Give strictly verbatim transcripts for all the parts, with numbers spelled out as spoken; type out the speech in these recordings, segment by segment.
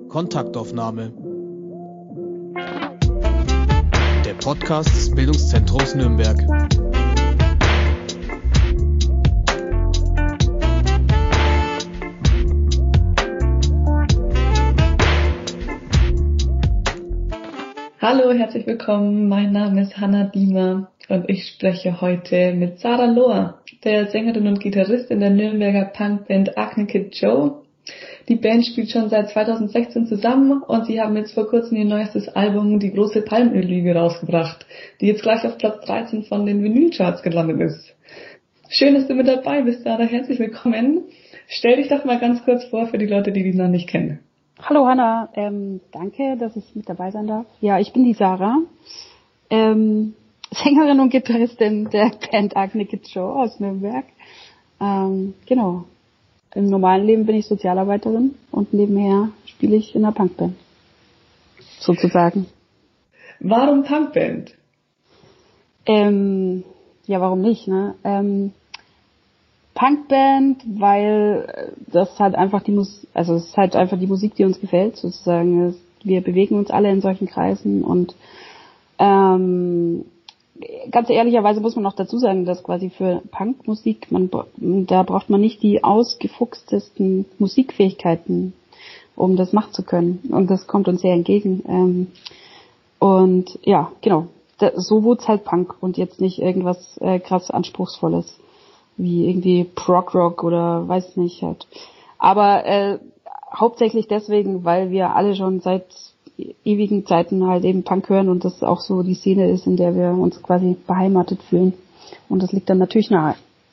Kontaktaufnahme. Der Podcast des Bildungszentrums Nürnberg. Hallo, herzlich willkommen. Mein Name ist Hanna Diemer und ich spreche heute mit Sarah Lohr, der Sängerin und Gitarristin der Nürnberger Punkband Acne Kid Joe. Die Band spielt schon seit zweitausendsechzehn zusammen und sie haben jetzt vor kurzem ihr neuestes Album Die große Palmöllüge rausgebracht, die jetzt gleich auf Platz dreizehn von den Vinylcharts gelandet ist. Schön, dass du mit dabei bist, Sarah. Herzlich willkommen. Stell dich doch mal ganz kurz vor für die Leute, die dich noch nicht kennen. Hallo Hanna, ähm, danke, dass ich mit dabei sein darf. Ja, ich bin die Sarah, ähm, Sängerin und Gitarristin der Band Acne Kid Joe aus Nürnberg. Ähm, genau. Im normalen Leben bin ich Sozialarbeiterin und nebenher spiele ich in einer Punkband. Sozusagen. Warum Punkband? Ähm, ja, warum nicht, ne? Ähm, Punkband, weil das halt einfach die Musik, also es ist halt einfach die Musik, die uns gefällt, sozusagen. Wir bewegen uns alle in solchen Kreisen und ähm, ganz ehrlicherweise muss man auch dazu sagen, dass quasi für Punkmusik, man da braucht man nicht die ausgefuchstesten Musikfähigkeiten, um das machen zu können. Und das kommt uns sehr entgegen. Ähm, und ja, genau, da, so wurde es halt Punk und jetzt nicht irgendwas äh, krass Anspruchsvolles, wie irgendwie Prog-Rock oder weiß nicht halt. Aber äh, hauptsächlich deswegen, weil wir alle schon seit ewigen Zeiten halt eben Punk hören und das auch so die Szene ist, in der wir uns quasi beheimatet fühlen. Und das liegt dann natürlich nahe.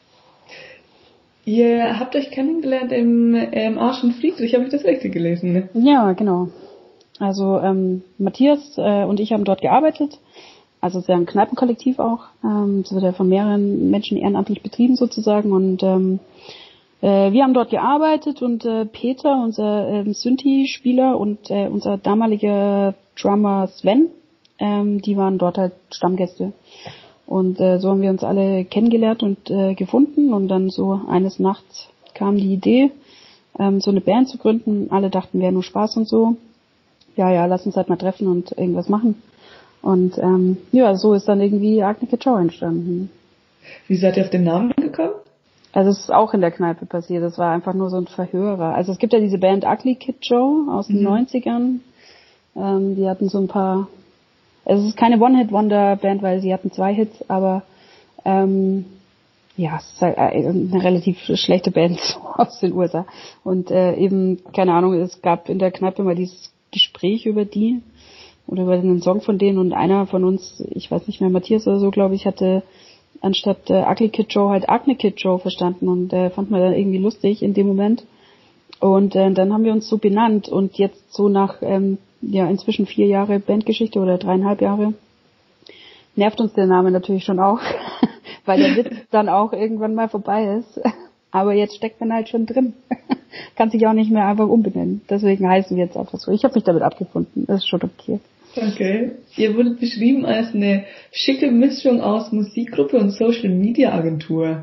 Ihr habt euch kennengelernt im ähm, Arsch und Friedrich, habe ich das richtig gelesen? Ne? Ja, genau. Also ähm, Matthias äh, und ich haben dort gearbeitet. Also es ist ja ein Kneipenkollektiv auch. Ähm, das wird ja von mehreren Menschen ehrenamtlich betrieben sozusagen. Und ähm, äh, wir haben dort gearbeitet und äh, Peter, unser ähm, Synthi-Spieler und äh, unser damaliger Drummer Sven, ähm, die waren dort halt Stammgäste. Und äh, so haben wir uns alle kennengelernt und äh, gefunden. Und dann so eines Nachts kam die Idee, ähm, so eine Band zu gründen. Alle dachten, wäre nur Spaß und so. Ja, ja, lass uns halt mal treffen und irgendwas machen. Und ähm, ja, so ist dann irgendwie Acne Kid Joe entstanden. Wie seid ihr auf den Namen gekommen? Also es ist auch in der Kneipe passiert, es war einfach nur so ein Verhörer. Also es gibt ja diese Band Ugly Kid Joe aus den mhm. neunzigern. Ähm, die hatten so ein paar, also es ist keine One-Hit-Wonder-Band, weil sie hatten zwei Hits, aber ähm, ja, es ist halt eine relativ schlechte Band aus den U S A. Und äh, eben, keine Ahnung, es gab in der Kneipe mal dieses Gespräch über die oder über einen Song von denen und einer von uns, ich weiß nicht mehr, Matthias oder so, glaube ich, hatte anstatt äh, Ugly Kid Joe halt Acne Kid Joe verstanden und äh, fand man dann irgendwie lustig in dem Moment. Und äh, dann haben wir uns so benannt und jetzt so nach ähm, ja inzwischen vier Jahre Bandgeschichte oder dreieinhalb Jahre nervt uns der Name natürlich schon auch, weil der Witz dann auch irgendwann mal vorbei ist. Aber jetzt steckt man halt schon drin. Kann sich auch nicht mehr einfach umbenennen. Deswegen heißen wir jetzt einfach so. Ich habe mich damit abgefunden. Das ist schon okay. Okay. Ihr wurdet beschrieben als eine schicke Mischung aus Musikgruppe und Social-Media-Agentur.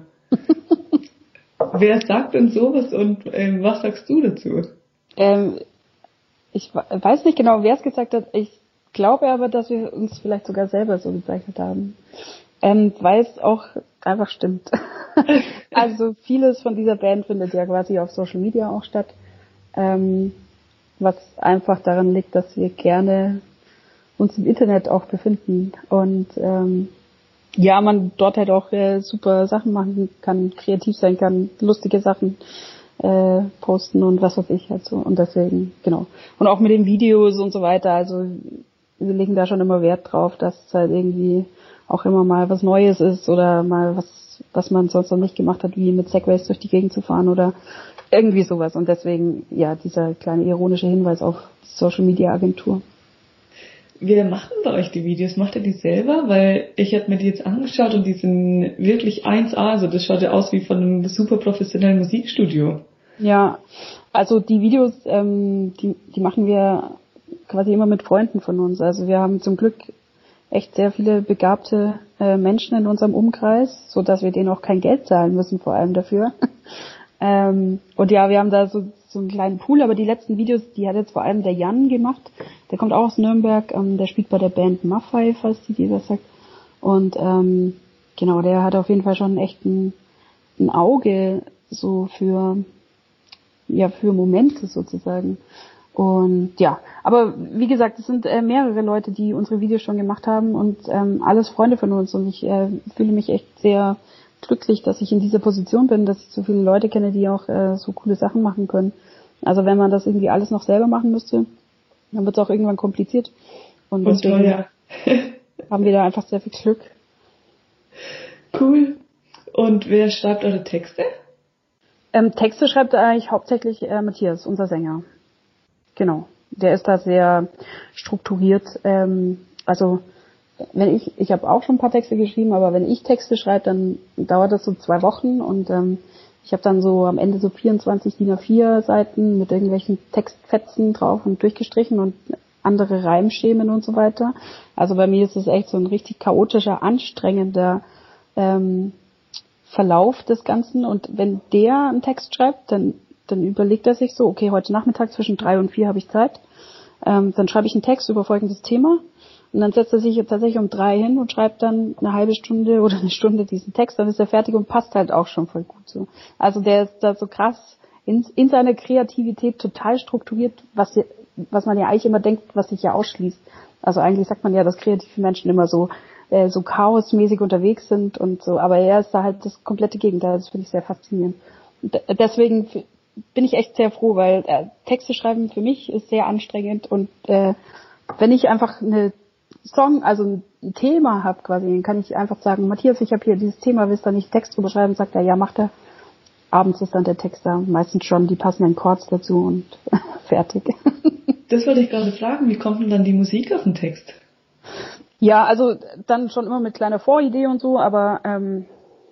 Wer sagt denn sowas und ähm, was sagst du dazu? Ähm, ich weiß nicht genau, wer es gesagt hat. Ich glaube aber, dass wir uns vielleicht sogar selber so bezeichnet haben. Ähm, weil es auch einfach stimmt. Also vieles von dieser Band findet ja quasi auf Social Media auch statt. Ähm, was einfach daran liegt, dass wir gerne uns im Internet auch befinden und ähm, ja, man dort halt auch äh, super Sachen machen kann, kreativ sein kann, lustige Sachen äh, posten und was weiß ich halt so und deswegen, genau. Und auch mit den Videos und so weiter, also wir legen da schon immer Wert drauf, dass es halt irgendwie auch immer mal was Neues ist oder mal was, was man sonst noch nicht gemacht hat, wie mit Segways durch die Gegend zu fahren oder irgendwie sowas und deswegen, ja, dieser kleine ironische Hinweis auf die Social Media Agentur. Wer macht denn bei euch die Videos? Macht ihr die selber? Weil ich habe mir die jetzt angeschaut und die sind wirklich eins A. Also das schaut ja aus wie von einem super professionellen Musikstudio. Ja, also die Videos, ähm, die, die machen wir quasi immer mit Freunden von uns. Also wir haben zum Glück echt sehr viele begabte äh, Menschen in unserem Umkreis, so dass wir denen auch kein Geld zahlen müssen, vor allem dafür. ähm, und ja, wir haben da so so einen kleinen Pool, aber die letzten Videos, die hat jetzt vor allem der Jan gemacht. Der kommt auch aus Nürnberg, ähm, der spielt bei der Band Maffei, falls die dir das sagt. Und ähm, genau, der hat auf jeden Fall schon echt ein, ein Auge so für ja für Momente sozusagen. Und ja, aber wie gesagt, es sind äh, mehrere Leute, die unsere Videos schon gemacht haben und ähm, alles Freunde von uns und ich äh, fühle mich echt sehr glücklich, dass ich in dieser Position bin, dass ich so viele Leute kenne, die auch äh, so coole Sachen machen können. Also wenn man das irgendwie alles noch selber machen müsste, dann wird es auch irgendwann kompliziert. Und, und deswegen teuer. haben wir da einfach sehr viel Glück. Cool. Und wer schreibt eure Texte? Ähm, Texte schreibt eigentlich hauptsächlich äh, Matthias, unser Sänger. Genau. Der ist da sehr strukturiert. Ähm, also wenn ich, ich habe auch schon ein paar Texte geschrieben, aber wenn ich Texte schreibe, dann dauert das so zwei Wochen und ähm, ich habe dann so am Ende so vierundzwanzig D I N A vier Seiten mit irgendwelchen Textfetzen drauf und durchgestrichen und andere Reimschemen und so weiter. Also bei mir ist es echt so ein richtig chaotischer, anstrengender ähm, Verlauf des Ganzen und wenn der einen Text schreibt, dann dann überlegt er sich so, okay, heute Nachmittag zwischen drei und vier habe ich Zeit, ähm, dann schreibe ich einen Text über folgendes Thema und dann setzt er sich jetzt tatsächlich um drei hin und schreibt dann eine halbe Stunde oder eine Stunde diesen Text, dann ist er fertig und passt halt auch schon voll gut so. Also der ist da so krass in, in seiner Kreativität total strukturiert, was, was man ja eigentlich immer denkt, was sich ja ausschließt. Also eigentlich sagt man ja, dass kreative Menschen immer so äh, so chaosmäßig unterwegs sind und so, aber er ist da halt das komplette Gegenteil, das finde ich sehr faszinierend. Und deswegen bin ich echt sehr froh, weil äh, Texte schreiben für mich ist sehr anstrengend und äh, wenn ich einfach eine Song, also ein Thema habe quasi, dann kann ich einfach sagen, Matthias, ich habe hier dieses Thema, willst du da nicht Text drüber schreiben? Sagt er, ja, macht er. Abends ist dann der Text da, meistens schon die passenden Chords dazu und fertig. Das wollte ich gerade fragen, wie kommt denn dann die Musik auf den Text? Ja, also dann schon immer mit kleiner Voridee und so, aber ähm,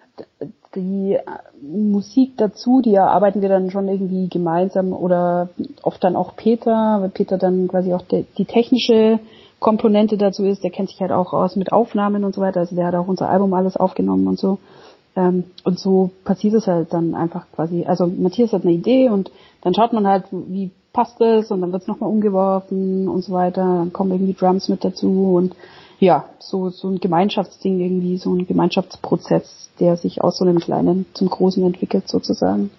die Musik dazu, die erarbeiten wir dann schon irgendwie gemeinsam oder oft dann auch Peter, weil Peter dann quasi auch die, die technische Komponente dazu ist, der kennt sich halt auch aus mit Aufnahmen und so weiter, also der hat auch unser Album alles aufgenommen und so. Ähm, und so passiert es halt dann einfach quasi, also Matthias hat eine Idee und dann schaut man halt, wie passt es und dann wird es nochmal umgeworfen und so weiter, dann kommen irgendwie Drums mit dazu und ja, so so ein Gemeinschaftsding irgendwie, so ein Gemeinschaftsprozess, der sich aus so einem Kleinen zum Großen entwickelt sozusagen.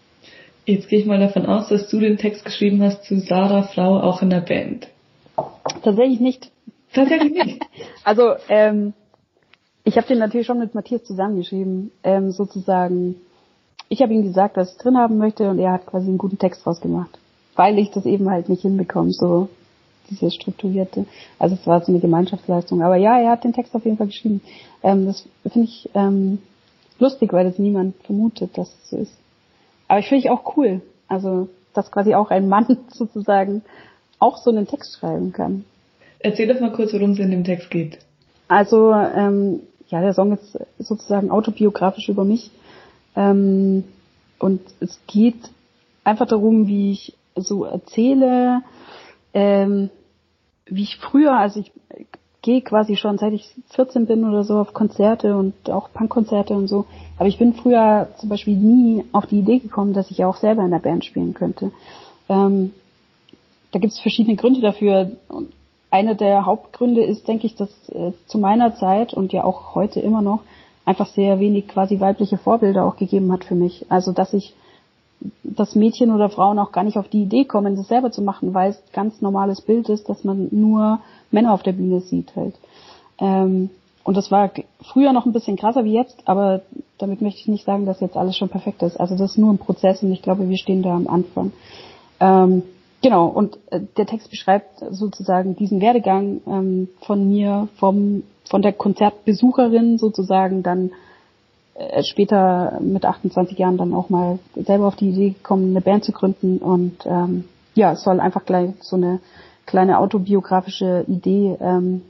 Jetzt gehe ich mal davon aus, dass du den Text geschrieben hast zu Sarah Frau auch in der Band. Tatsächlich nicht. Tatsächlich nicht? Also, ähm, ich habe den natürlich schon mit Matthias zusammengeschrieben, ähm, sozusagen. Ich habe ihm gesagt, was ich drin haben möchte und er hat quasi einen guten Text draus gemacht, weil ich das eben halt nicht hinbekomme, so diese strukturierte. Also es war so eine Gemeinschaftsleistung. Aber ja, er hat den Text auf jeden Fall geschrieben. Ähm, das finde ich ähm, lustig, weil das niemand vermutet, dass es so ist. Aber ich finde ich auch cool. Also, dass quasi auch ein Mann sozusagen auch so einen Text schreiben kann. Erzähl doch mal kurz, worum es in dem Text geht. Also, ähm, ja, der Song ist sozusagen autobiografisch über mich. Ähm, und es geht einfach darum, wie ich so erzähle, ähm, wie ich früher, also ich gehe quasi schon seit ich vierzehn bin oder so auf Konzerte und auch Punkkonzerte und so, aber ich bin früher zum Beispiel nie auf die Idee gekommen, dass ich ja auch selber in der Band spielen könnte. Ähm, da gibt es verschiedene Gründe dafür und einer der Hauptgründe ist, denke ich, dass äh, zu meiner Zeit und ja auch heute immer noch einfach sehr wenig quasi weibliche Vorbilder auch gegeben hat für mich. Also dass ich dass Mädchen oder Frauen auch gar nicht auf die Idee kommen, das selber zu machen, weil es ein ganz normales Bild ist, dass man nur Männer auf der Bühne sieht halt. Ähm, und das war früher noch ein bisschen krasser wie jetzt, aber damit möchte ich nicht sagen, dass jetzt alles schon perfekt ist. Also das ist nur ein Prozess und ich glaube, wir stehen da am Anfang. Ähm, genau, und äh, der Text beschreibt sozusagen diesen Werdegang ähm, von mir, vom von der Konzertbesucherin sozusagen dann später mit achtundzwanzig Jahren dann auch mal selber auf die Idee gekommen, eine Band zu gründen und ähm, ja, es soll einfach gleich so eine kleine autobiografische Idee ähm,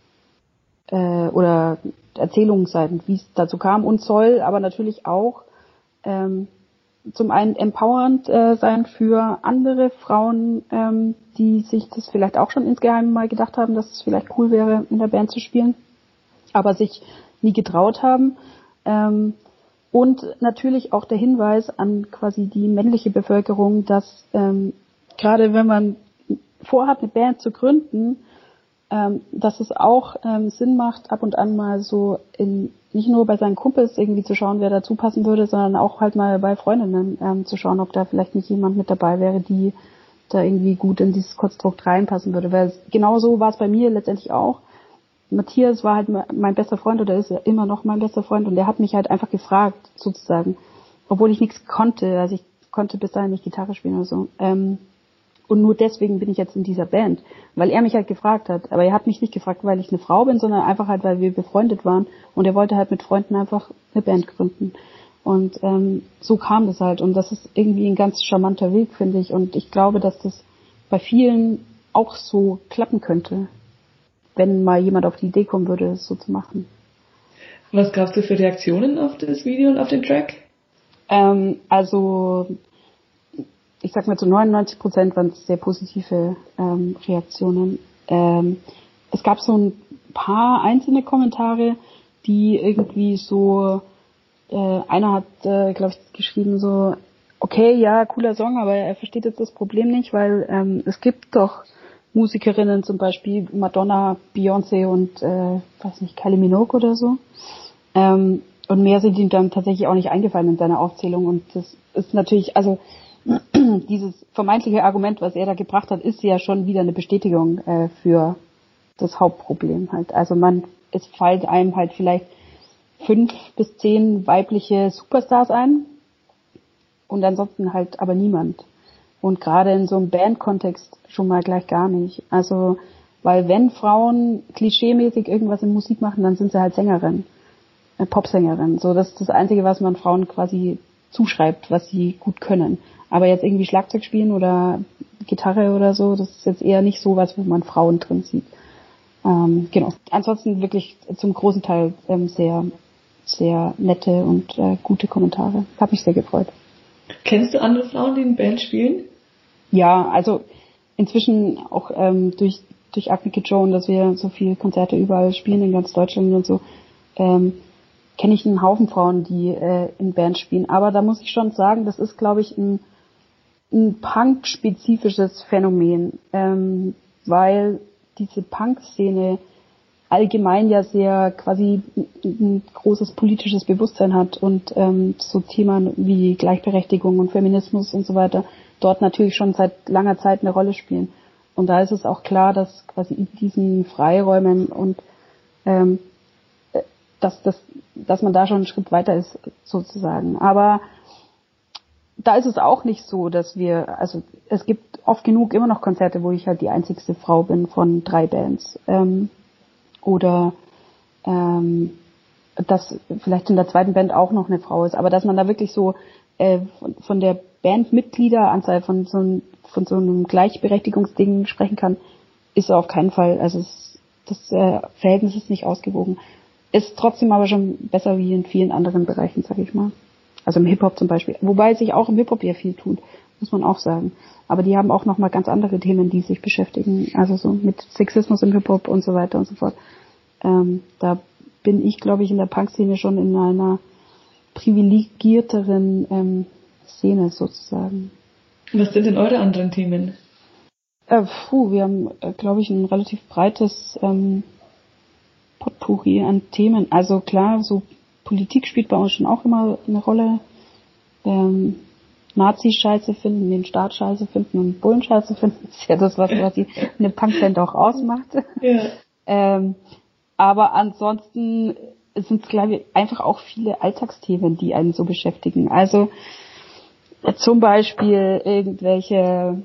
äh, oder Erzählung sein, wie es dazu kam und soll aber natürlich auch ähm, zum einen empowernd äh, sein für andere Frauen, ähm, die sich das vielleicht auch schon insgeheim mal gedacht haben, dass es vielleicht cool wäre, in der Band zu spielen, aber sich nie getraut haben. Ähm, Und natürlich auch der Hinweis an quasi die männliche Bevölkerung, dass ähm, gerade wenn man vorhat, eine Band zu gründen, ähm, dass es auch ähm, Sinn macht, ab und an mal so in nicht nur bei seinen Kumpels irgendwie zu schauen, wer dazu passen würde, sondern auch halt mal bei Freundinnen ähm, zu schauen, ob da vielleicht nicht jemand mit dabei wäre, die da irgendwie gut in dieses Konstrukt reinpassen würde. Weil genau so war es bei mir letztendlich auch. Matthias war halt mein bester Freund oder ist ja immer noch mein bester Freund und der hat mich halt einfach gefragt, sozusagen, obwohl ich nichts konnte, also ich konnte bis dahin nicht Gitarre spielen oder so. Ähm, und nur deswegen bin ich jetzt in dieser Band, weil er mich halt gefragt hat. Aber er hat mich nicht gefragt, weil ich eine Frau bin, sondern einfach halt, weil wir befreundet waren und er wollte halt mit Freunden einfach eine Band gründen. Und ähm, so kam das halt und das ist irgendwie ein ganz charmanter Weg, finde ich. Und ich glaube, dass das bei vielen auch so klappen könnte, wenn mal jemand auf die Idee kommen würde, das so zu machen. Was gab's du für Reaktionen auf das Video und auf den Track? Ähm, also, ich sag mal zu neunundneunzig Prozent waren es sehr positive ähm, Reaktionen. Ähm, es gab so ein paar einzelne Kommentare, die irgendwie so, äh, einer hat, äh, glaube ich, geschrieben so, okay, ja, cooler Song, aber er versteht jetzt das Problem nicht, weil ähm, es gibt doch Musikerinnen, zum Beispiel Madonna, Beyoncé und, äh, weiß nicht, Kylie Minogue oder so. Ähm, und mehr sind ihm dann tatsächlich auch nicht eingefallen in seiner Aufzählung. Und das ist natürlich, also dieses vermeintliche Argument, was er da gebracht hat, ist ja schon wieder eine Bestätigung äh, für das Hauptproblem halt. Also man, es fällt einem halt vielleicht fünf bis zehn weibliche Superstars ein und ansonsten halt aber niemand. Und gerade in so einem Bandkontext schon mal gleich gar nicht. Also, weil wenn Frauen klischeemäßig irgendwas in Musik machen, dann sind sie halt Sängerinnen, äh, Popsängerinnen. So, das ist das Einzige, was man Frauen quasi zuschreibt, was sie gut können. Aber jetzt irgendwie Schlagzeug spielen oder Gitarre oder so, das ist jetzt eher nicht so was, wo man Frauen drin sieht. Ähm, genau. Ansonsten wirklich zum großen Teil ähm, sehr, sehr nette und äh, gute Kommentare. Hat mich sehr gefreut. Kennst du andere Frauen, die in Band spielen? Ja, also inzwischen auch ähm, durch durch Acne Kid Joe, dass wir so viele Konzerte überall spielen in ganz Deutschland und so, ähm, kenne ich einen Haufen Frauen, die äh, in Band spielen. Aber da muss ich schon sagen, das ist, glaube ich, ein, ein Punk-spezifisches Phänomen, ähm, weil diese Punk-Szene allgemein ja sehr quasi ein großes politisches Bewusstsein hat und ähm, so Themen wie Gleichberechtigung und Feminismus und so weiter dort natürlich schon seit langer Zeit eine Rolle spielen. Und da ist es auch klar, dass quasi in diesen Freiräumen und ähm, dass, dass, dass man da schon einen Schritt weiter ist, sozusagen. Aber da ist es auch nicht so, dass wir, also es gibt oft genug immer noch Konzerte, wo ich halt die einzigste Frau bin von drei Bands. Ähm, oder ähm, dass vielleicht in der zweiten Band auch noch eine Frau ist, aber dass man da wirklich so äh, von, von der Bandmitgliederanzahl von so, ein, von so einem Gleichberechtigungsding sprechen kann, ist auf keinen Fall, also es, das äh, Verhältnis ist nicht ausgewogen. Ist trotzdem aber schon besser wie in vielen anderen Bereichen, sag ich mal. Also im Hip-Hop zum Beispiel. Wobei sich auch im Hip-Hop ja viel tut, muss man auch sagen. Aber die haben auch nochmal ganz andere Themen, die sich beschäftigen. Also so mit Sexismus im Hip-Hop und so weiter und so fort. Ähm, da bin ich, glaube ich, in der Punk-Szene schon in einer privilegierteren ähm, Szene sozusagen. Was sind denn eure anderen Themen? Äh, puh, wir haben, äh, glaube ich, ein relativ breites ähm, Potpourri an Themen. Also klar, so Politik spielt bei uns schon auch immer eine Rolle. Ähm, Nazi-Scheiße finden, den Staat scheiße finden und Bullen-Scheiße finden. Das ist ja das, was, was die, eine Punkband auch ausmacht. Ja. ähm, aber ansonsten sind es, glaube ich, einfach auch viele Alltagsthemen, die einen so beschäftigen. Also zum Beispiel irgendwelche,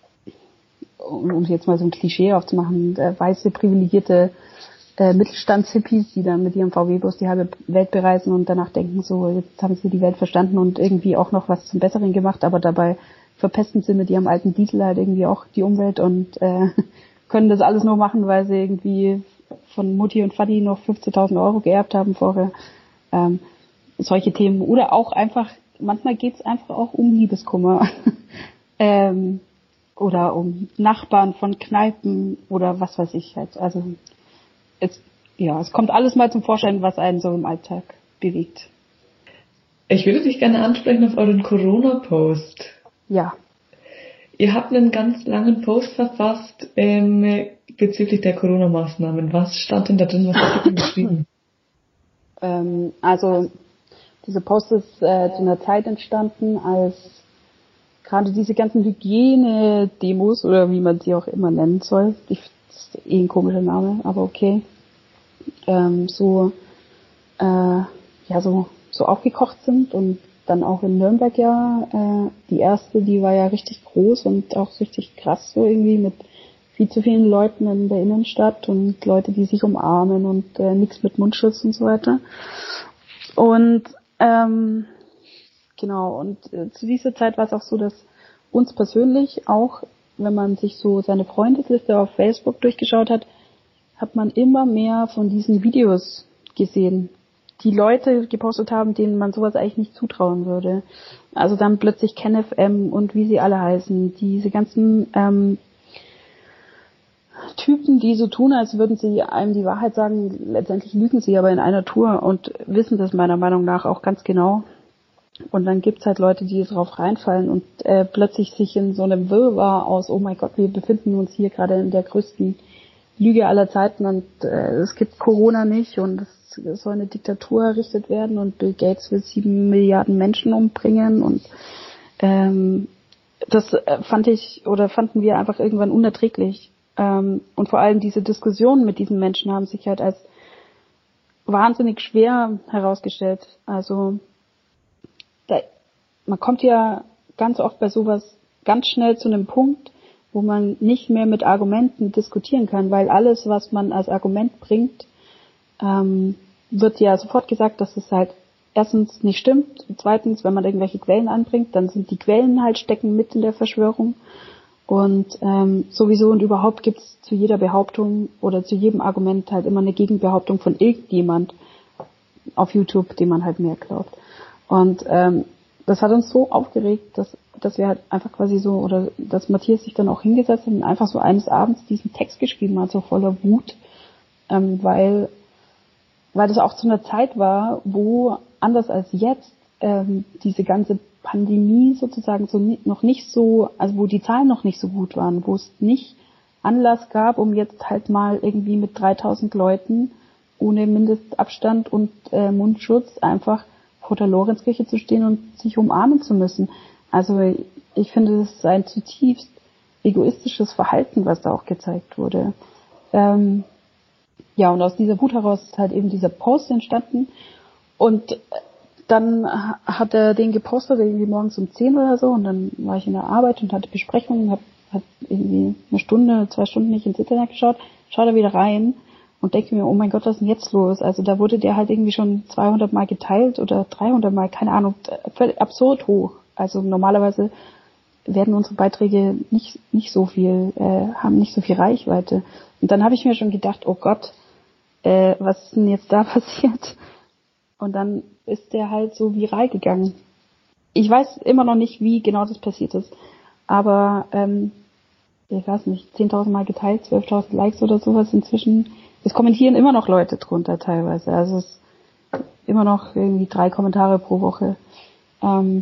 um, um jetzt mal so ein Klischee aufzumachen, äh, weiße, privilegierte äh, Mittelstandshippies, die dann mit ihrem V W-Bus die halbe Welt bereisen und danach denken, so, jetzt haben sie die Welt verstanden und irgendwie auch noch was zum Besseren gemacht, aber dabei verpesten sie mit ihrem alten Diesel halt irgendwie auch die Umwelt und äh, können das alles nur machen, weil sie irgendwie von Mutti und Vati noch fünfzehntausend Euro geerbt haben vorher. Ähm, solche Themen. Oder auch einfach, manchmal geht's einfach auch um Liebeskummer. ähm, oder um Nachbarn von Kneipen oder was weiß ich halt. Also es, ja, es kommt alles mal zum Vorschein, was einen so im Alltag bewegt. Ich würde dich gerne ansprechen auf euren Corona-Post. Ja. Ihr habt einen ganz langen Post verfasst ähm, bezüglich der Corona-Maßnahmen. Was stand denn da drin? Was habt ihr denn geschrieben? Ähm, also dieser Post ist äh, zu einer Zeit entstanden, als gerade diese ganzen Hygiene-Demos oder wie man sie auch immer nennen soll, das ist eh ein komischer Name, aber okay, ähm, so äh, ja so so aufgekocht sind und dann auch in Nürnberg ja äh, die erste, die war ja richtig groß und auch richtig krass so irgendwie mit viel zu vielen Leuten in der Innenstadt und Leute, die sich umarmen und äh, nichts mit Mundschutz und so weiter. Und ähm, genau, und äh, zu dieser Zeit war es auch so, dass uns persönlich auch, wenn man sich so seine Freundesliste auf Facebook durchgeschaut hat, hat man immer mehr von diesen Videos gesehen, die Leute gepostet haben, denen man sowas eigentlich nicht zutrauen würde. Also dann plötzlich KenFM und wie sie alle heißen, diese ganzen ähm, Typen, die so tun, als würden sie einem die Wahrheit sagen, letztendlich lügen sie aber in einer Tour und wissen das meiner Meinung nach auch ganz genau. Und dann gibt's halt Leute, die drauf reinfallen und äh, plötzlich sich in so einem Wirrwarr aus, oh mein Gott, wir befinden uns hier gerade in der größten Lüge aller Zeiten und äh, es gibt Corona nicht und es, es soll eine Diktatur errichtet werden und Bill Gates will sieben Milliarden Menschen umbringen und ähm, das äh, fand ich oder fanden wir einfach irgendwann unerträglich. Ähm, und vor allem diese Diskussionen mit diesen Menschen haben sich halt als wahnsinnig schwer herausgestellt. Also da, man kommt ja ganz oft bei sowas ganz schnell zu einem Punkt, wo man nicht mehr mit Argumenten diskutieren kann, weil alles, was man als Argument bringt, ähm, wird ja sofort gesagt, dass es halt erstens nicht stimmt, und zweitens, wenn man irgendwelche Quellen anbringt, dann sind die Quellen halt stecken mit in der Verschwörung. Und ähm, sowieso und überhaupt gibt's zu jeder Behauptung oder zu jedem Argument halt immer eine Gegenbehauptung von irgendjemand auf YouTube, dem man halt mehr glaubt. Und ähm, das hat uns so aufgeregt, dass dass wir halt einfach quasi so, oder dass Matthias sich dann auch hingesetzt hat und einfach so eines Abends diesen Text geschrieben hat, so voller Wut, ähm, weil weil das auch zu einer Zeit war, wo anders als jetzt ähm, diese ganze Pandemie sozusagen so ni- noch nicht so, also wo die Zahlen noch nicht so gut waren, wo es nicht Anlass gab, um jetzt halt mal irgendwie mit dreitausend Leuten ohne Mindestabstand und äh, Mundschutz einfach vor der Lorenzkirche zu stehen und sich umarmen zu müssen. Also ich finde, das ist ein zutiefst egoistisches Verhalten, was da auch gezeigt wurde. Ähm, ja, und aus dieser Wut heraus ist halt eben dieser Post entstanden und dann hat er den gepostet, irgendwie morgens um zehn oder so, und dann war ich in der Arbeit und hatte Besprechungen, habe hab irgendwie eine Stunde, zwei Stunden nicht ins Internet geschaut, schaue da wieder rein und denke mir, oh mein Gott, was ist denn jetzt los? Also da wurde der halt irgendwie schon zweihundert Mal geteilt oder dreihundert Mal, keine Ahnung, völlig absurd hoch. Also normalerweise werden unsere Beiträge nicht nicht so viel, äh, haben nicht so viel Reichweite. Und dann habe ich mir schon gedacht, oh Gott, äh, was ist denn jetzt da passiert? Und dann ist der halt so viral gegangen. Ich weiß immer noch nicht, wie genau das passiert ist. Aber, ähm, ich weiß nicht, zehntausend Mal geteilt, zwölftausend Likes oder sowas inzwischen. Es kommentieren immer noch Leute drunter teilweise. Also es ist immer noch irgendwie drei Kommentare pro Woche. Ähm,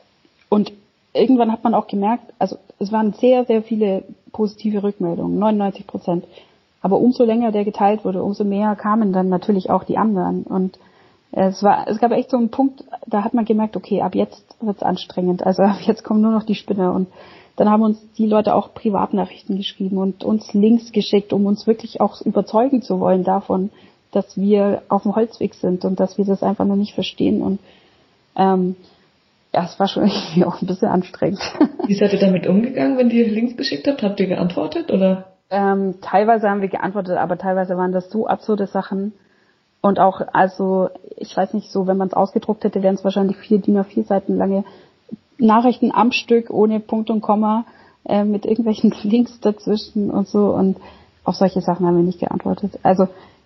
und irgendwann hat man auch gemerkt, also es waren sehr, sehr viele positive Rückmeldungen, neunundneunzig Prozent. Aber umso länger der geteilt wurde, umso mehr kamen dann natürlich auch die anderen. Und es war, es gab echt so einen Punkt, da hat man gemerkt, okay, ab jetzt wird's anstrengend. Also ab jetzt kommen nur noch die Spinner. Und dann haben uns die Leute auch Privatnachrichten geschrieben und uns Links geschickt, um uns wirklich auch überzeugen zu wollen davon, dass wir auf dem Holzweg sind und dass wir das einfach noch nicht verstehen. Und ähm, ja, es war schon irgendwie auch ein bisschen anstrengend. Wie seid ihr damit umgegangen, wenn ihr Links geschickt habt? Habt ihr geantwortet oder? Ähm, teilweise haben wir geantwortet, aber teilweise waren das so absurde Sachen. Und auch, also, ich weiß nicht, so, wenn man es ausgedruckt hätte, wären es wahrscheinlich vier D I N A vier Seiten lange Nachrichten am Stück, ohne Punkt und Komma, äh, mit irgendwelchen Links dazwischen und so. Und auf solche Sachen haben wir nicht geantwortet. Also,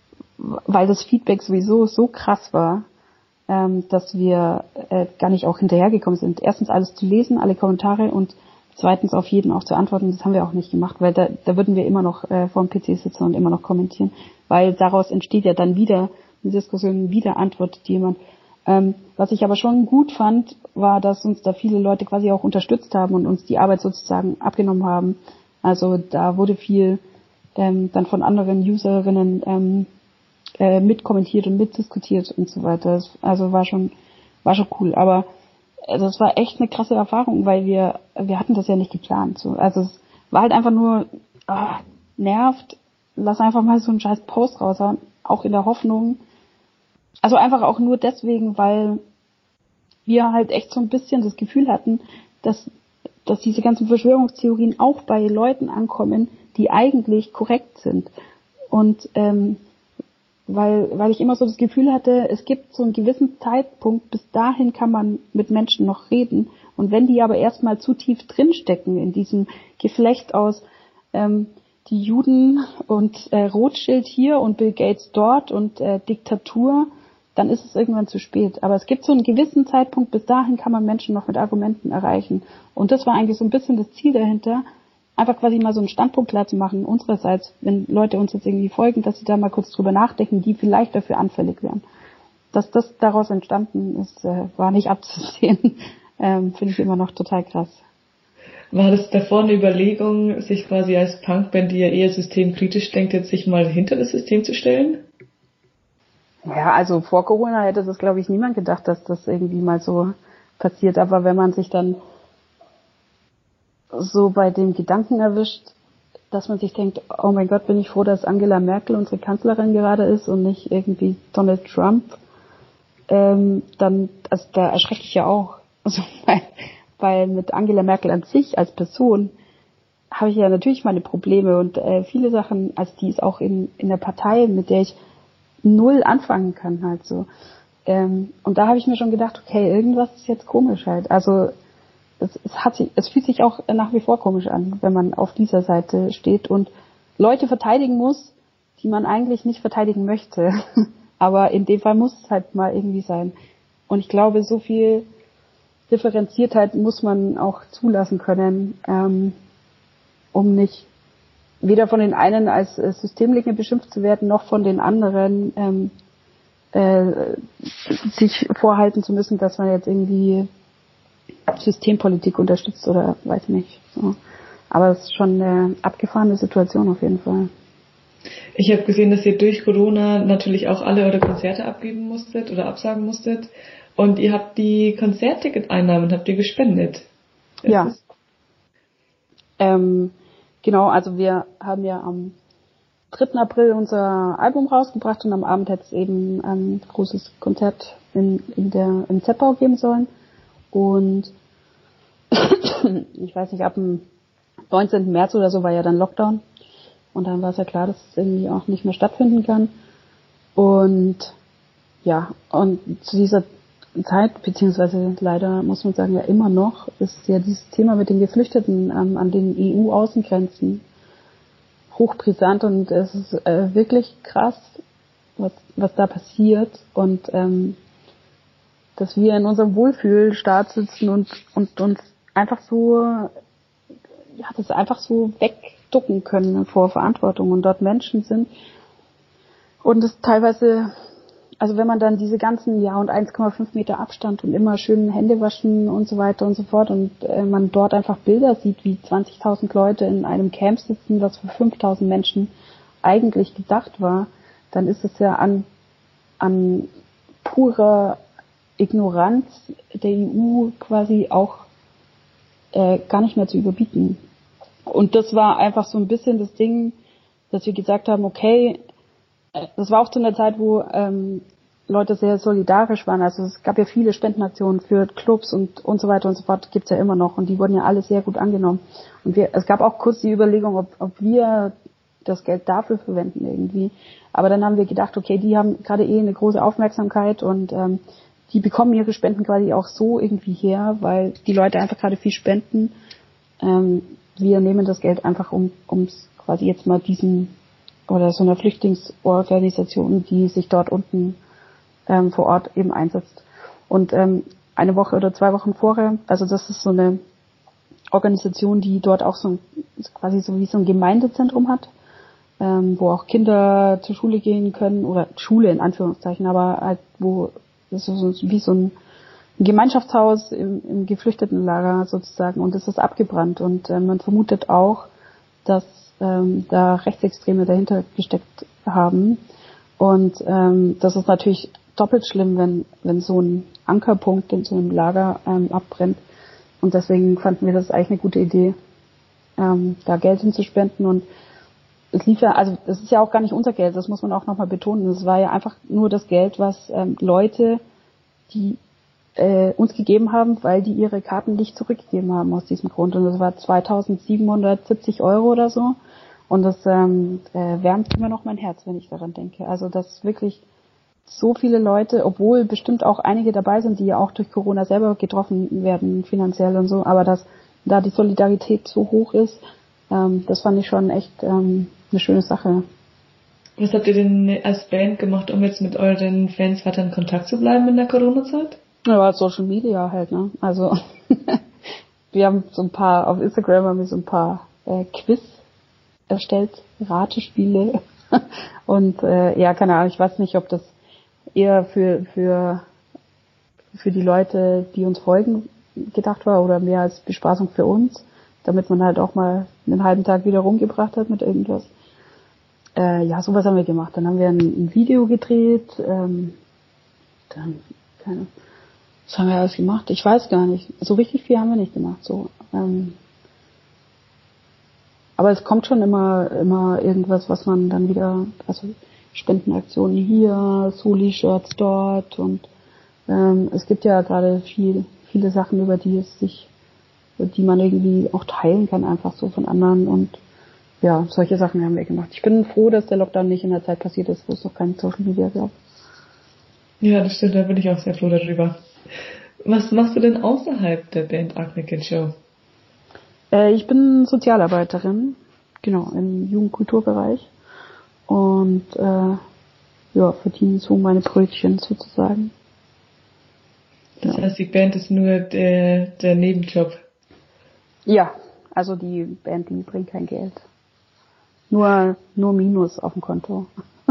weil das Feedback sowieso so krass war, ähm, dass wir äh, gar nicht auch hinterhergekommen sind. Erstens alles zu lesen, alle Kommentare, und zweitens auf jeden auch zu antworten. Das haben wir auch nicht gemacht, weil da, da würden wir immer noch äh, vor dem P C sitzen und immer noch kommentieren, weil daraus entsteht ja dann wieder eine Diskussion, wieder antwortet jemand. Ähm, was ich aber schon gut fand, war, dass uns da viele Leute quasi auch unterstützt haben und uns die Arbeit sozusagen abgenommen haben. Also da wurde viel ähm, dann von anderen Userinnen ähm, äh, mitkommentiert und mitdiskutiert und so weiter. Das, also war schon war schon cool. Aber äh, das war echt eine krasse Erfahrung, weil wir wir hatten das ja nicht geplant. So. Also es war halt einfach nur ah, nervt. Lass einfach mal so einen scheiß Post raushauen, auch in der Hoffnung. Also einfach auch nur deswegen, weil wir halt echt so ein bisschen das Gefühl hatten, dass dass diese ganzen Verschwörungstheorien auch bei Leuten ankommen, die eigentlich korrekt sind. Und ähm, weil weil ich immer so das Gefühl hatte, es gibt so einen gewissen Zeitpunkt, bis dahin kann man mit Menschen noch reden. Und wenn die aber erstmal zu tief drinstecken in diesem Geflecht aus ähm, die Juden und äh, Rothschild hier und Bill Gates dort und äh, Diktatur, dann ist es irgendwann zu spät. Aber es gibt so einen gewissen Zeitpunkt, bis dahin kann man Menschen noch mit Argumenten erreichen. Und das war eigentlich so ein bisschen das Ziel dahinter, einfach quasi mal so einen Standpunkt klar zu machen, unsererseits, wenn Leute uns jetzt irgendwie folgen, dass sie da mal kurz drüber nachdenken, die vielleicht dafür anfällig wären. Dass das daraus entstanden ist, äh, war nicht abzusehen. ähm, finde ich immer noch total krass. War das davor eine Überlegung, sich quasi als Punkband, die ja eher systemkritisch denkt, jetzt sich mal hinter das System zu stellen? Ja, also vor Corona hätte das, glaube ich, niemand gedacht, dass das irgendwie mal so passiert. Aber wenn man sich dann so bei dem Gedanken erwischt, dass man sich denkt, oh mein Gott, bin ich froh, dass Angela Merkel unsere Kanzlerin gerade ist und nicht irgendwie Donald Trump, ähm, dann, also da erschrecke ich ja auch. Also, weil, weil mit Angela Merkel an sich als Person habe ich ja natürlich meine Probleme und äh, viele Sachen, also die ist auch in, in der Partei, mit der ich null anfangen kann halt so. Ähm, und da habe ich mir schon gedacht, okay, irgendwas ist jetzt komisch halt. Also es, es hat sich, es fühlt sich auch nach wie vor komisch an, wenn man auf dieser Seite steht und Leute verteidigen muss, die man eigentlich nicht verteidigen möchte. Aber in dem Fall muss es halt mal irgendwie sein. Und ich glaube, so viel Differenziertheit muss man auch zulassen können, ähm, um nicht weder von den einen als äh, Systemlinge beschimpft zu werden, noch von den anderen ähm, äh, sich vorhalten zu müssen, dass man jetzt irgendwie Systempolitik unterstützt oder weiß nicht. So. Aber es ist schon eine abgefahrene Situation auf jeden Fall. Ich habe gesehen, dass ihr durch Corona natürlich auch alle eure Konzerte abgeben musstet oder absagen musstet. Und ihr habt die Konzertticket-Einnahmen habt ihr gespendet. Das ja. Ähm, genau, also wir haben ja am dritten April unser Album rausgebracht und am Abend hätte es eben ein großes Konzert in, in der, im Zeppau geben sollen. Und ich weiß nicht, ab dem neunzehnten März oder so war ja dann Lockdown. Und dann war es ja klar, dass es irgendwie auch nicht mehr stattfinden kann. Und ja, und zu dieser Zeit, beziehungsweise leider muss man sagen ja immer noch, ist ja dieses Thema mit den Geflüchteten ähm, an den E U-Außengrenzen hochbrisant und es ist äh, wirklich krass, was, was da passiert und ähm, dass wir in unserem Wohlfühlstaat sitzen und, und uns einfach so, ja, das einfach so wegducken können vor Verantwortung und dort Menschen sind und es teilweise, also wenn man dann diese ganzen, ja, und eins Komma fünf Meter Abstand und immer schön Hände waschen und so weiter und so fort und äh, man dort einfach Bilder sieht, wie zwanzigtausend Leute in einem Camp sitzen, was für fünftausend Menschen eigentlich gedacht war, dann ist es ja an, an purer Ignoranz der E U quasi auch äh, gar nicht mehr zu überbieten. Und das war einfach so ein bisschen das Ding, dass wir gesagt haben, okay, das war auch zu einer Zeit, wo ähm, Leute sehr solidarisch waren. Also es gab ja viele Spendenaktionen für Clubs und und so weiter und so fort, gibt's ja immer noch und die wurden ja alle sehr gut angenommen. Und wir, es gab auch kurz die Überlegung, ob, ob wir das Geld dafür verwenden irgendwie. Aber dann haben wir gedacht, okay, die haben gerade eh eine große Aufmerksamkeit und ähm, die bekommen ihre Spenden quasi auch so irgendwie her, weil die Leute einfach gerade viel spenden. Ähm, wir nehmen das Geld einfach, um ums quasi jetzt mal diesen oder so einer Flüchtlingsorganisation, die sich dort unten ähm, vor Ort eben einsetzt. Und ähm, eine Woche oder zwei Wochen vorher, also das ist so eine Organisation, die dort auch so quasi so wie so ein Gemeindezentrum hat, ähm, wo auch Kinder zur Schule gehen können, oder Schule in Anführungszeichen, aber halt wo das ist so, wie so ein Gemeinschaftshaus im, im Geflüchtetenlager sozusagen und es ist abgebrannt und äh, man vermutet auch, dass ähm, da Rechtsextreme dahinter gesteckt haben und ähm, das ist natürlich doppelt schlimm, wenn wenn so ein Ankerpunkt in so einem Lager ähm, abbrennt und deswegen fanden wir das eigentlich eine gute Idee, ähm, da Geld hinzuspenden und es lief ja, also das ist ja auch gar nicht unser Geld, das muss man auch nochmal betonen, es war ja einfach nur das Geld, was ähm, Leute, die äh, uns gegeben haben, weil die ihre Karten nicht zurückgegeben haben aus diesem Grund und das war zweitausendsiebenhundertsiebzig Euro oder so und das ähm, äh, wärmt immer noch mein Herz, wenn ich daran denke, also dass wirklich so viele Leute, obwohl bestimmt auch einige dabei sind, die ja auch durch Corona selber getroffen werden, finanziell und so, aber dass da die Solidarität so hoch ist, ähm, das fand ich schon echt ähm, eine schöne Sache. Was habt ihr denn als Band gemacht, um jetzt mit euren Fans weiter in Kontakt zu bleiben in der Corona-Zeit? Ja, aber Social Media halt, ne? Also wir haben so ein paar, auf Instagram haben wir so ein paar äh, Quiz erstellt, Ratespiele und äh, ja, keine Ahnung, ich weiß nicht, ob das eher für für für die Leute, die uns folgen, gedacht war oder mehr als Bespaßung für uns, damit man halt auch mal einen halben Tag wieder rumgebracht hat mit irgendwas. Äh, ja, sowas haben wir gemacht. Dann haben wir ein, ein Video gedreht, ähm, dann, keine, was haben wir alles gemacht? Ich weiß gar nicht. So richtig viel haben wir nicht gemacht, so, ähm, aber es kommt schon immer, immer irgendwas, was man dann wieder, also Spendenaktionen hier, Soli-Shirts dort und ähm, es gibt ja gerade viel, viele Sachen, über die es sich, die man irgendwie auch teilen kann, einfach so von anderen und ja, solche Sachen haben wir gemacht. Ich bin froh, dass der Lockdown nicht in der Zeit passiert ist, wo es noch kein Social Media gab. Ja, das stimmt, da bin ich auch sehr froh darüber. Was machst du denn außerhalb der Band Acne Kid Show? Äh, ich bin Sozialarbeiterin, genau, im Jugendkulturbereich und äh, ja, verdiene so meine Brötchen sozusagen. Das Ja. heißt, die Band ist nur der, der Nebenjob? Ja, also die Band, die bringt kein Geld. Nur, nur Minus auf dem Konto.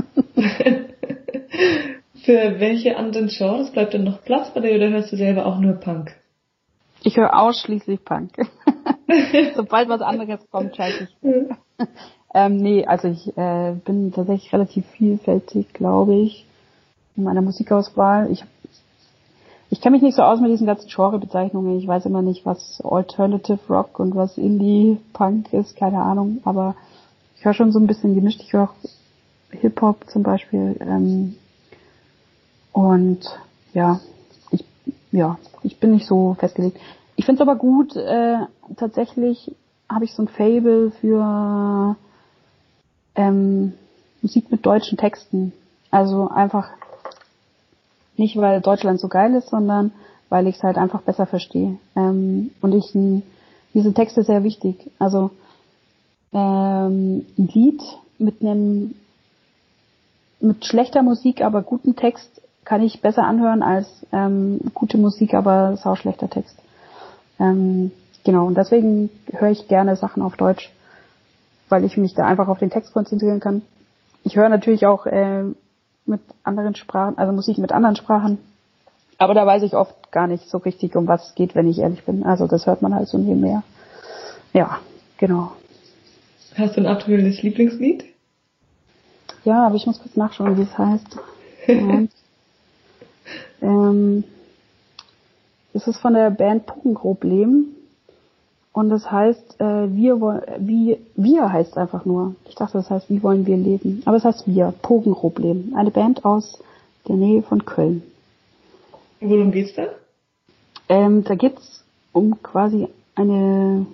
Für welche anderen Genres bleibt denn noch Platz bei dir oder hörst du selber auch nur Punk? Ich höre ausschließlich Punk. Sobald was anderes kommt, schalte ich. ähm, nee, also ich äh, bin tatsächlich relativ vielfältig, glaube ich, in meiner Musikauswahl. Ich ich kenne mich nicht so aus mit diesen ganzen Genrebezeichnungen. Ich weiß immer nicht, was Alternative Rock und was Indie Punk ist, keine Ahnung. Aber ich höre schon so ein bisschen gemischt. Ich höre auch Hip-Hop zum Beispiel. Ähm, und ja, ich ja, ich bin nicht so festgelegt. Ich finde es aber gut, äh, tatsächlich habe ich so ein Faible für ähm, Musik mit deutschen Texten. Also einfach nicht, weil Deutschland so geil ist, sondern weil ich es halt einfach besser verstehe. Ähm, und ich diese Texte sehr wichtig. Also ähm, ein Lied mit einem mit schlechter Musik, aber guten Text kann ich besser anhören als ähm, gute Musik, aber sauschlechter Text. Ähm, genau, und deswegen höre ich gerne Sachen auf Deutsch, weil ich mich da einfach auf den Text konzentrieren kann. Ich höre natürlich auch äh, mit anderen Sprachen, also Musik mit anderen Sprachen, aber da weiß ich oft gar nicht so richtig, um was es geht, wenn ich ehrlich bin. Also das hört man halt so nebenher. Ja, genau. Hast du ein aktuelles Lieblingslied? Ja, aber ich muss kurz nachschauen, wie es heißt. Ja. ähm, es ist von der Band Puppenproblem und das heißt, äh, wir wollen, wie, wir heißt einfach nur. Ich dachte, das heißt, wie wollen wir leben? Aber es heißt wir, Puppenproblem. Eine Band aus der Nähe von Köln. Worum geht's da? Ähm, da geht's um quasi eine,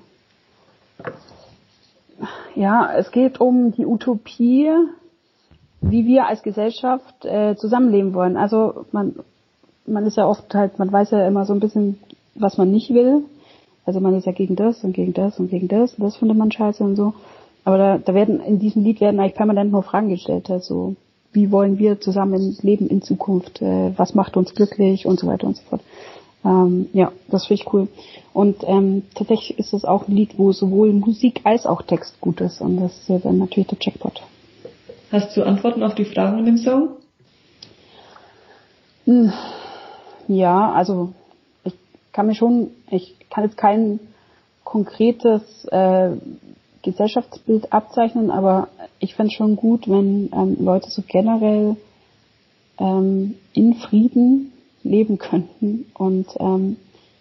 ja, es geht um die Utopie, wie wir als Gesellschaft äh, zusammenleben wollen. Also man, man ist ja oft halt, man weiß ja immer so ein bisschen, was man nicht will. Also man ist ja gegen das und gegen das und gegen das und das findet man scheiße und so. Aber da, da werden in diesem Lied werden eigentlich permanent nur Fragen gestellt. Also wie wollen wir zusammen leben in Zukunft? Äh, was macht uns glücklich und so weiter und so fort. Ähm, ja, das finde ich cool. Und ähm, tatsächlich ist es auch ein Lied, wo sowohl Musik als auch Text gut ist. Und das ist ja dann natürlich der Jackpot. Hast du Antworten auf die Fragen in dem Song? Hm. Ja, also ich kann mir schon, ich kann jetzt kein konkretes äh, Gesellschaftsbild abzeichnen, aber ich fände es schon gut, wenn ähm, Leute so generell ähm, in Frieden leben könnten und ähm,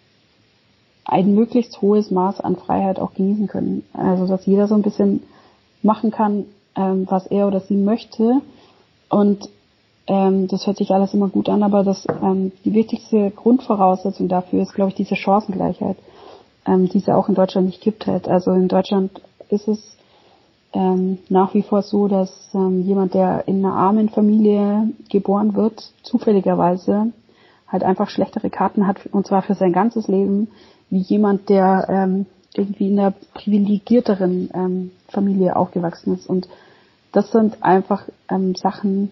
ein möglichst hohes Maß an Freiheit auch genießen können. Also dass jeder so ein bisschen machen kann, ähm, was er oder sie möchte. Und ähm, das hört sich alles immer gut an, aber das ähm, die wichtigste Grundvoraussetzung dafür ist, glaube ich, diese Chancengleichheit, ähm, die es ja auch in Deutschland nicht gibt halt. Also in Deutschland ist es ähm, nach wie vor so, dass ähm, jemand, der in einer armen Familie geboren wird, zufälligerweise halt einfach schlechtere Karten hat, und zwar für sein ganzes Leben, wie jemand, der ähm, irgendwie in einer privilegierteren ähm, Familie aufgewachsen ist. Und das sind einfach ähm, Sachen,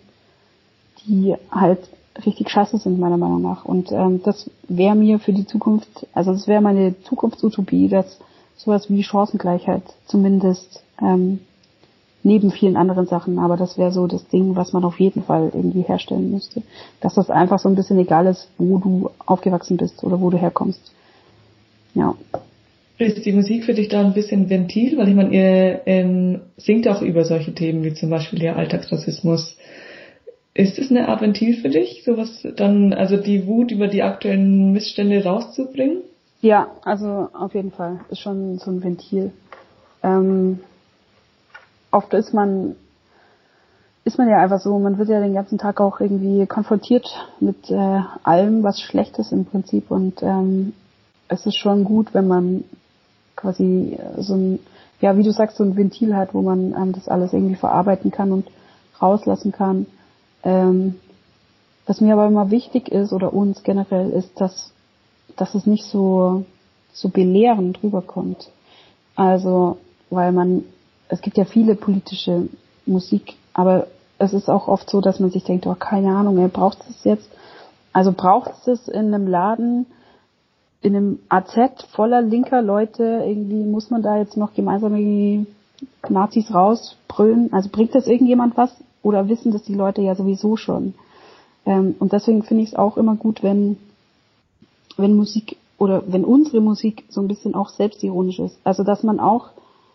die halt richtig scheiße sind, meiner Meinung nach. Und ähm, das wäre mir für die Zukunft, also das wäre meine Zukunftsutopie, dass sowas wie Chancengleichheit zumindest ähm, neben vielen anderen Sachen, aber das wäre so das Ding, was man auf jeden Fall irgendwie herstellen müsste. Dass das einfach so ein bisschen egal ist, wo du aufgewachsen bist oder wo du herkommst. Ja. Ist die Musik für dich da ein bisschen Ventil? Weil ich meine, ihr ähm, singt auch über solche Themen wie zum Beispiel der Alltagsrassismus. Ist es eine Art Ventil für dich, sowas dann, also die Wut über die aktuellen Missstände rauszubringen? Ja, also auf jeden Fall. Ist schon so ein Ventil. Ähm, oft ist man ist man ja einfach so, man wird ja den ganzen Tag auch irgendwie konfrontiert mit äh, allem, was schlecht ist im Prinzip, und ähm, es ist schon gut, wenn man quasi so ein, ja, wie du sagst, so ein Ventil hat, wo man ähm, das alles irgendwie verarbeiten kann und rauslassen kann. Ähm, was mir aber immer wichtig ist, oder uns generell, ist, dass dass es nicht so so belehrend rüberkommt. Also, weil man, es gibt ja viele politische Musik, aber es ist auch oft so, dass man sich denkt, oh, keine Ahnung, ey, braucht es das jetzt? Also braucht es das in einem Laden, in einem A Z voller linker Leute, irgendwie muss man da jetzt noch gemeinsam irgendwie Nazis rausbrüllen? Also bringt das irgendjemand was? Oder wissen das die Leute ja sowieso schon? Ähm, und deswegen finde ich es auch immer gut, wenn wenn Musik oder wenn unsere Musik so ein bisschen auch selbstironisch ist. Also dass man auch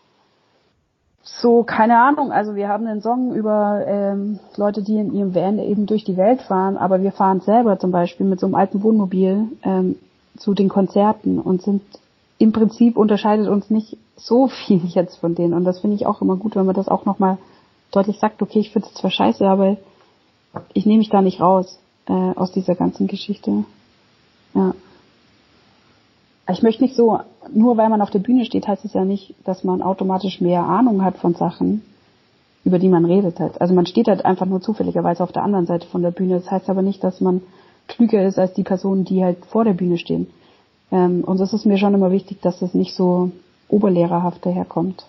so, keine Ahnung, also wir haben einen Song über ähm, Leute, die in ihrem Van eben durch die Welt fahren, aber wir fahren selber zum Beispiel mit so einem alten Wohnmobil ähm, zu den Konzerten und sind im Prinzip, unterscheidet uns nicht so viel jetzt von denen. Und das finde ich auch immer gut, wenn man das auch nochmal deutlich sagt, okay, ich finde es zwar scheiße, aber ich nehme mich da nicht raus äh, aus dieser ganzen Geschichte. Ja. Ich möchte nicht so, nur weil man auf der Bühne steht, heißt es ja nicht, dass man automatisch mehr Ahnung hat von Sachen, über die man redet halt. Also man steht halt einfach nur zufälligerweise auf der anderen Seite von der Bühne. Das heißt aber nicht, dass man klüger ist als die Personen, die halt vor der Bühne stehen. Ähm, und es ist mir schon immer wichtig, dass es nicht so oberlehrerhaft daherkommt.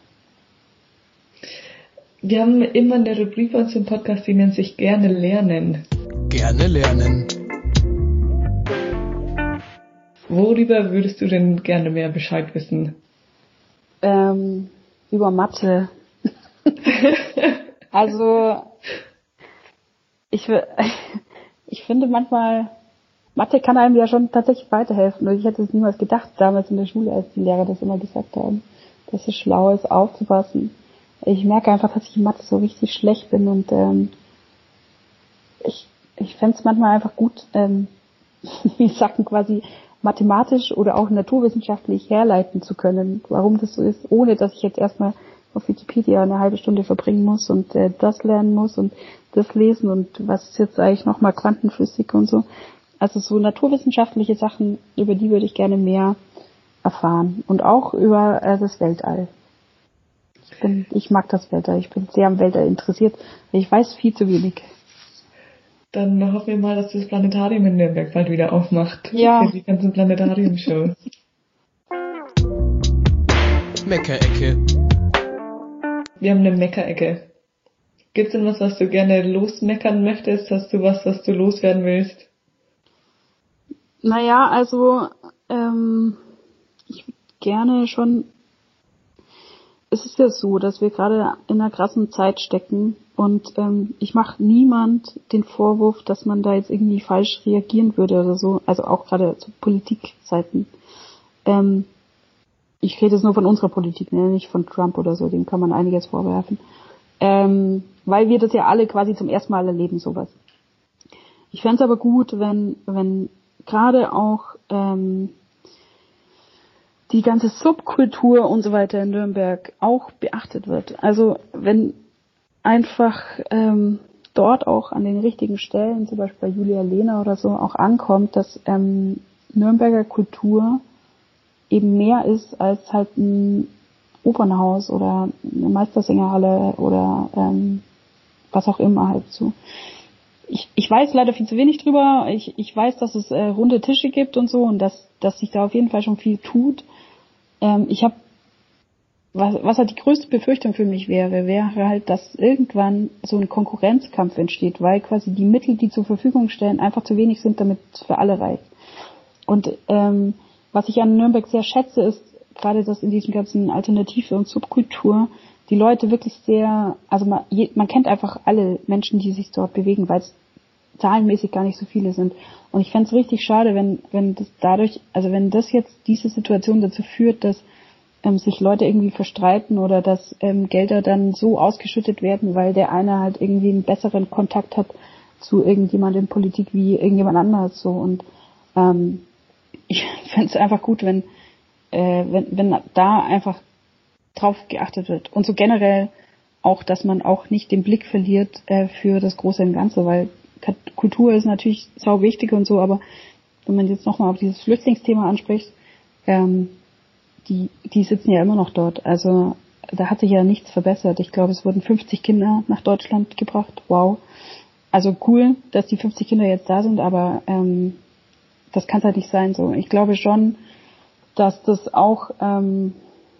Wir haben immer eine Rubrik bei uns im Podcast, die nennt sich Gerne lernen. Gerne lernen. Worüber würdest du denn gerne mehr Bescheid wissen? Ähm, über Mathe. Also, ich, ich finde manchmal, Mathe kann einem ja schon tatsächlich weiterhelfen. Und ich hätte es niemals gedacht, damals in der Schule, als die Lehrer das immer gesagt haben, dass es schlau ist, aufzupassen. Ich merke einfach, dass ich in Mathe so richtig schlecht bin, und ähm, ich, ich fände es manchmal einfach gut, ähm, wie Sachen quasi mathematisch oder auch naturwissenschaftlich herleiten zu können, warum das so ist, ohne dass ich jetzt erstmal auf Wikipedia eine halbe Stunde verbringen muss und äh, das lernen muss und das lesen und was ist jetzt eigentlich nochmal Quantenphysik und so. Also so naturwissenschaftliche Sachen, über die würde ich gerne mehr erfahren. Und auch über äh, das Weltall. Ich bin, ich mag das Weltall. Ich bin sehr am Weltall interessiert. Ich weiß viel zu wenig. Dann hoffen wir mal, dass das Planetarium in Nürnberg bald wieder aufmacht. Ja. Für die ganzen Planetarium-Shows. Meckerecke. Wir haben eine Meckerecke. Gibt's denn was, was du gerne losmeckern möchtest? Hast du was, was du loswerden willst? Naja, also ähm, ich würde gerne schon, es ist ja so, dass wir gerade in einer krassen Zeit stecken und ähm, ich mache niemand den Vorwurf, dass man da jetzt irgendwie falsch reagieren würde oder so, also auch gerade zu Politikseiten. Ähm, ich rede jetzt nur von unserer Politik, ne? Nicht von Trump oder so, dem kann man einiges vorwerfen. Ähm, weil wir das ja alle quasi zum ersten Mal erleben, sowas. Ich fände es aber gut, wenn, wenn gerade auch ähm, die ganze Subkultur und so weiter in Nürnberg auch beachtet wird. Also wenn einfach ähm, dort auch an den richtigen Stellen, zum Beispiel bei Julia Lehner oder so, auch ankommt, dass ähm, Nürnberger Kultur eben mehr ist als halt ein Opernhaus oder eine Meistersängerhalle oder ähm, was auch immer halt so. Ich, ich weiß leider viel zu wenig drüber. Ich, ich weiß, dass es äh, runde Tische gibt und so und dass, dass sich da auf jeden Fall schon viel tut. Ähm, ich habe, was, was halt die größte Befürchtung für mich wäre, wäre halt, dass irgendwann so ein Konkurrenzkampf entsteht, weil quasi die Mittel, die zur Verfügung stellen, einfach zu wenig sind, damit es für alle reicht. Und ähm, was ich an Nürnberg sehr schätze, ist gerade, dass in diesem ganzen Alternative und Subkultur die Leute wirklich sehr, also man, je, man kennt einfach alle Menschen, die sich dort bewegen, weil es zahlenmäßig gar nicht so viele sind. Und ich fände es richtig schade, wenn wenn das dadurch, also wenn das jetzt diese Situation dazu führt, dass ähm, sich Leute irgendwie verstreiten oder dass ähm, Gelder dann so ausgeschüttet werden, weil der eine halt irgendwie einen besseren Kontakt hat zu irgendjemand in Politik wie irgendjemand anderes so. Und ähm, ich fände es einfach gut, wenn äh, wenn wenn da einfach drauf geachtet wird. Und so generell auch, dass man auch nicht den Blick verliert äh, für das Große und Ganze, weil Kultur ist natürlich sau wichtig und so, aber wenn man jetzt nochmal auf dieses Flüchtlingsthema anspricht, ähm, die, die sitzen ja immer noch dort. Also da hat sich ja nichts verbessert. Ich glaube, es wurden fünfzig Kinder nach Deutschland gebracht. Wow. Also cool, dass die fünfzig Kinder jetzt da sind, aber ähm, das kann es halt nicht sein. So, ich glaube schon, dass das auch ähm,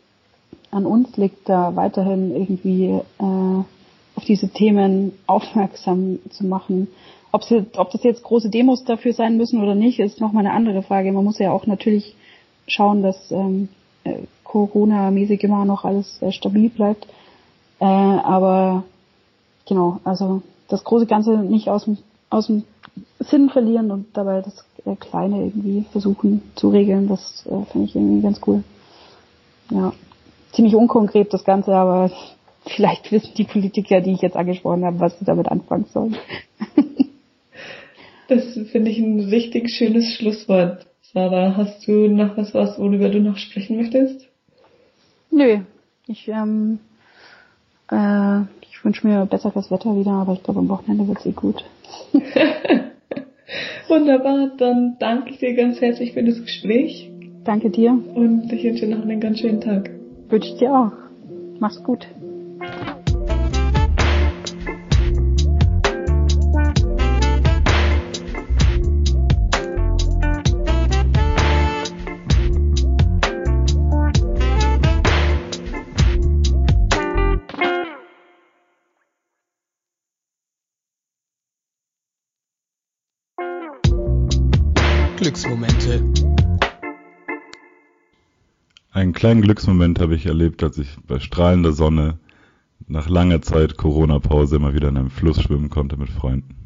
an uns liegt, da weiterhin irgendwie äh, auf diese Themen aufmerksam zu machen. Ob, sie, ob das jetzt große Demos dafür sein müssen oder nicht, ist nochmal eine andere Frage. Man muss ja auch natürlich schauen, dass ähm, äh, Corona-mäßig immer noch alles äh, stabil bleibt. Äh, aber genau, also das große Ganze nicht aus dem, aus dem Sinn verlieren und dabei das äh, Kleine irgendwie versuchen zu regeln, das äh, finde ich irgendwie ganz cool. Ja. Ziemlich unkonkret das Ganze, aber vielleicht wissen die Politiker, die ich jetzt angesprochen habe, was sie damit anfangen sollen. Das finde ich ein richtig schönes Schlusswort. Sarah, hast du noch was, was worüber du noch sprechen möchtest? Nö, ich ähm, äh, ich wünsche mir besseres Wetter wieder, aber ich glaube am Wochenende wird es eh gut. Wunderbar, dann danke ich dir ganz herzlich für das Gespräch. Danke dir. Und ich wünsche dir noch einen ganz schönen Tag. Wünsche ich dir auch. Mach's gut. Glücksmomente. Einen kleinen Glücksmoment habe ich erlebt, als ich bei strahlender Sonne nach langer Zeit Corona-Pause mal wieder in einem Fluss schwimmen konnte mit Freunden.